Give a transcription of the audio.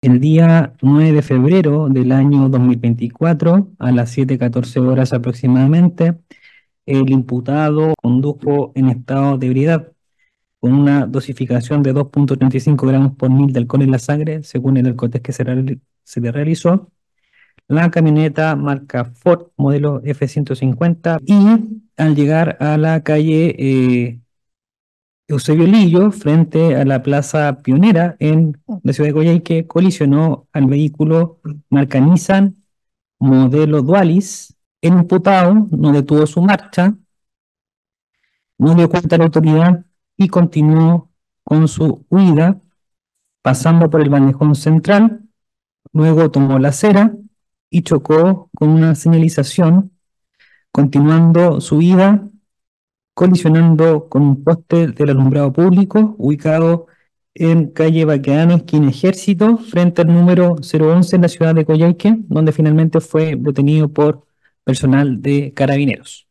El día 9 de febrero del año 2024, a las 7:14 horas aproximadamente, el imputado condujo en estado de ebriedad con una dosificación de 2,35 gramos por mil de alcohol en la sangre, según el alcotest que se le realizó. La camioneta marca Ford modelo F-150 y al llegar a la calle Eusebio Lillo, frente a la Plaza Pionera en la ciudad de Coyhaique, colisionó al vehículo marca Nissan modelo Dualis. El imputado no detuvo su marcha, no dio cuenta a la autoridad y continuó con su huida, pasando por el bandejón central. Luego tomó la acera y chocó con una señalización, continuando su huida, colisionando con un poste del alumbrado público ubicado en calle Baquedano, esquina Ejército, frente al número 011 en la ciudad de Coyhaique, donde finalmente fue detenido por personal de Carabineros.